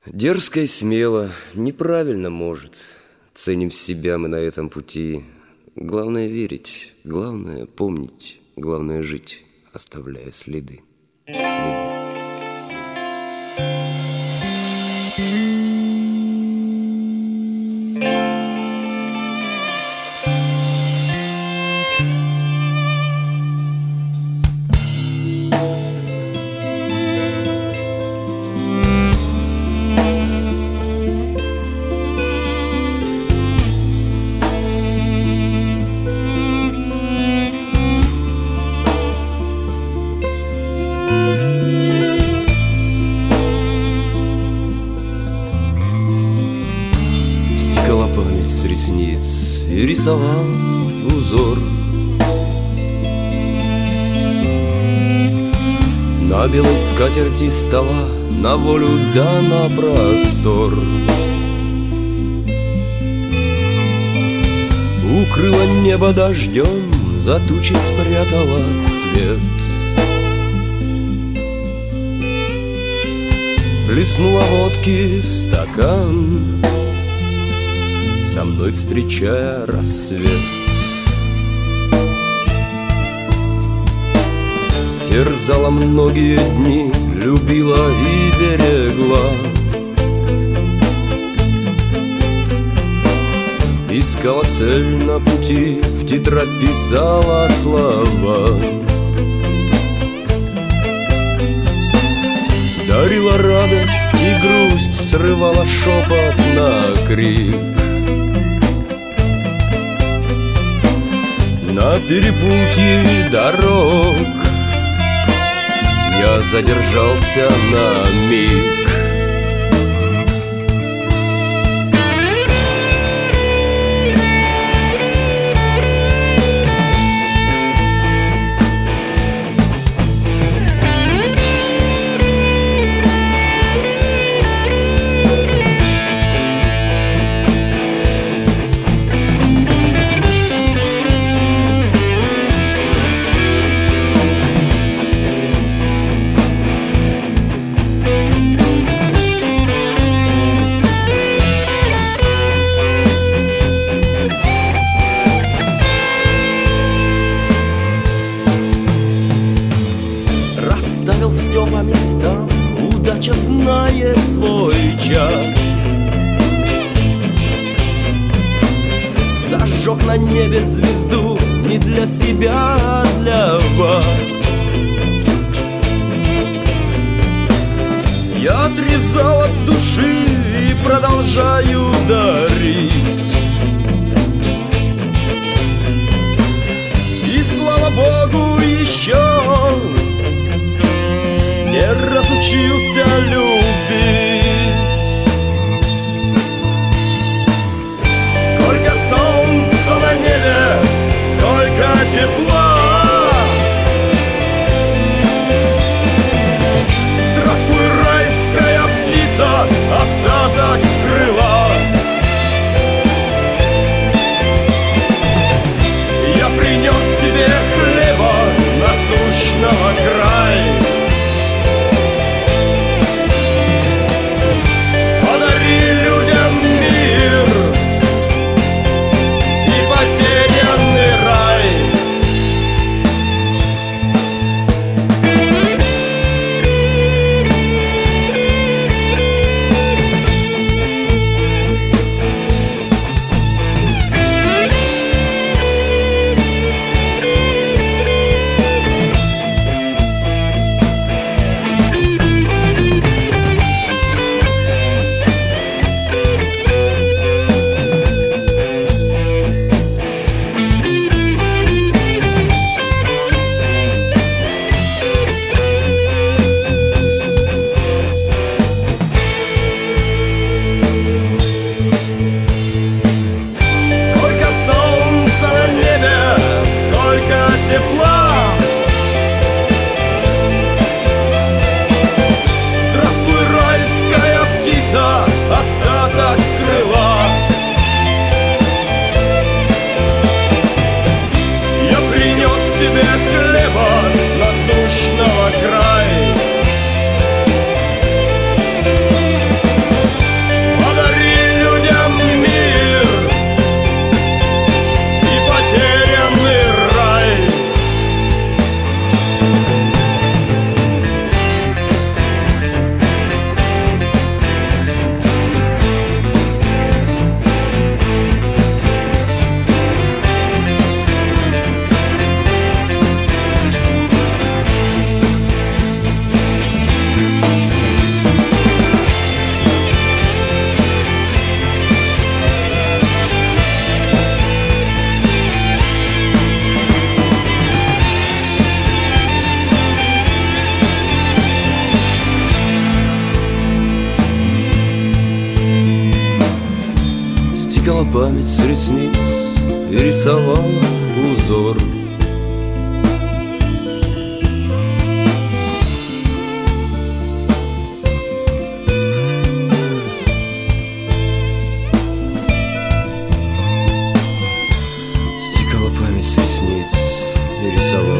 Дерзко и смело, неправильно, может. Ценим себя мы на этом пути. Главное верить, главное помнить, главное жить, оставляя следы. Стекала память с ресниц и рисовал узор на белой скатерти стола, на волю да на простор. Укрыла небо дождем, за тучи спрятала свет. Плеснула водки в стакан, со мной встречая рассвет. Терзала многие дни, любила и берегла. Искала цель на пути, в тетрадь писала слова. Дарила радость и грусть, срывала шепот на крик. На перепутье дорог я задержался на миг. Расставил все по местам, удача знает свой час. Зажег на небе звезду не для себя, а для вас. Я отрезал от души и продолжаю дарить. И слава Богу еще не разучился любить. Сколько солнца на небе, сколько тепла. Здравствуй, райская птица, остаток крыла. Я принес тебе хлеба насущного край. Стекала память с ресниц и рисовала узор. Стекала память с ресниц и рисовала